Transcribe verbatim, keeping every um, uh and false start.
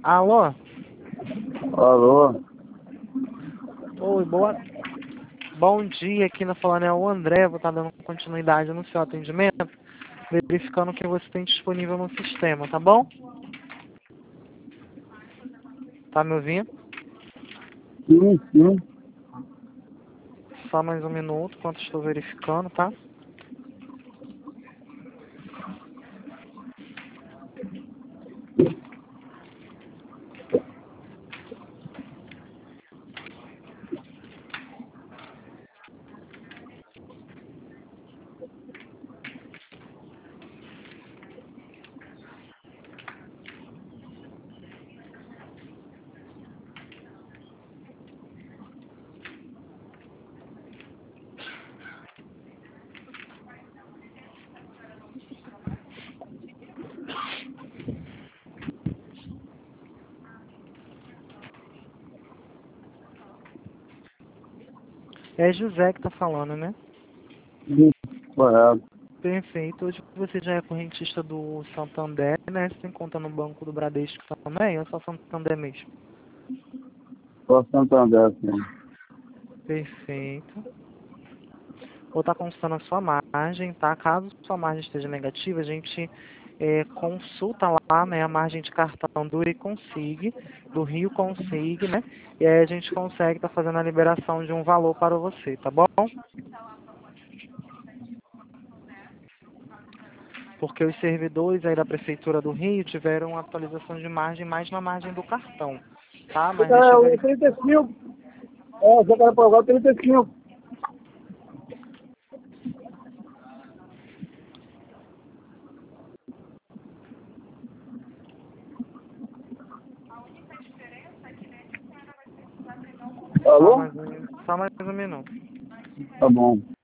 Alô? Alô? Oi, boa... Bom dia, aqui na falando é o André, vou estar dando continuidade no seu atendimento, verificando o que você tem disponível no sistema, tá bom? Tá me ouvindo? Sim, sim. Só mais um minuto, enquanto estou verificando, tá? É José que tá falando, né? Sim, correto. Perfeito. Hoje você já é correntista do Santander, né? Você tem conta no Banco do Bradesco também, ou é só Santander mesmo? Só Santander, sim. Perfeito. Vou estar consultando a sua margem, tá? Caso sua margem esteja negativa, a gente é, consulta lá, né, a margem de cartão do Iconsig, do Rio Consig, né? E aí a gente consegue estar fazendo a liberação de um valor para você, tá bom? Porque os servidores aí da Prefeitura do Rio tiveram uma atualização de margem mais na margem do cartão, tá? Mas deixa É eu o verificar. trinta e cinco. É, você quer pagar o trinta e cinco. Só Alô? mais um, só mais um minuto. Tá bom.